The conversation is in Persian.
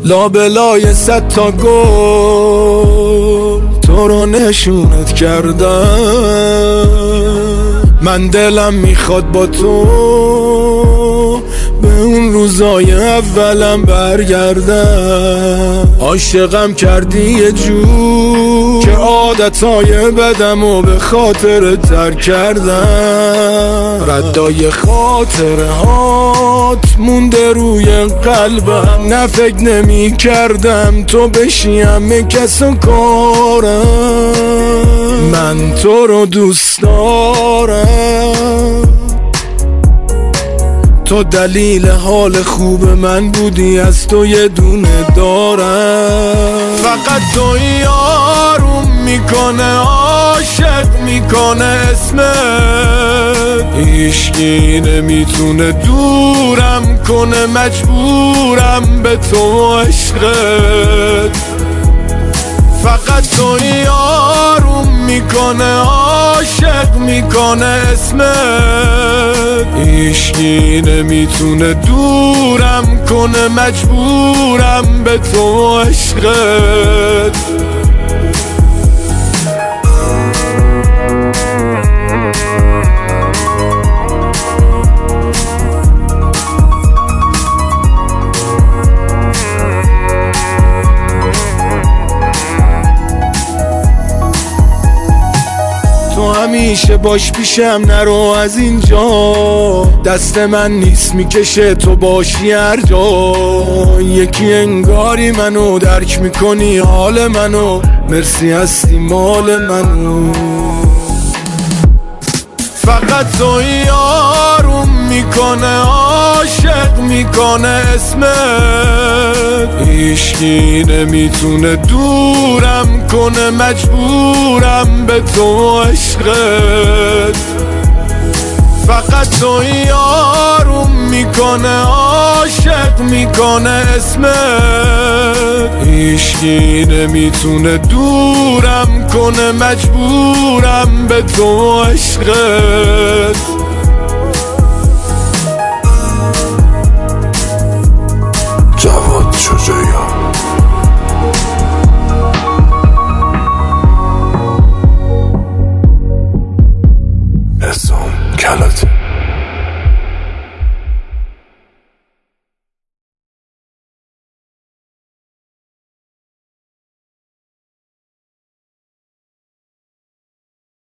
لابلای 100 تا گل تو رو نشونت کردم. من دلم میخواد با تو به اون روزای اولم برگردم. عاشقم کردی یه جور که عادتهای بدمو به خاطر ترک کردم. ردای خاطره هات مونده روی قلبم، نه فکر نمی کردم تو بشی همه کس و کارم. من تو رو دوست دارم، تو دلیل حال خوب من بودی، از تو یه دونه دارم. فقط توی آروم میکنه، عاشق میکنه اسمت، هیچکی نمیتونه دورم کنه، مجبورم به تو عشقت. فقط توی آروم میکنه، عاشق میکنه اسمت، هیچکی نمیتونه دورم کنه، مجبورم به تو عشقت. تو همیشه باش پیشم، نرو از اینجا، دست من نیست میکشه تو باشی هر جا. یکی انگاری منو درک میکنی حال منو، مرسی هستی مال منو. فقط توی آروم میکنه، عاشق میکنه اسمت، هیچکی نمیتونه دورم کنه، مجبورم به تو عشقت. فقط توی آروم میکنه، عاشق میکنه اسمت، هیچکی نمیتونه دورم کنه، مجبورم به تو عشقت. جواد شجاعیان. حسام کلاته.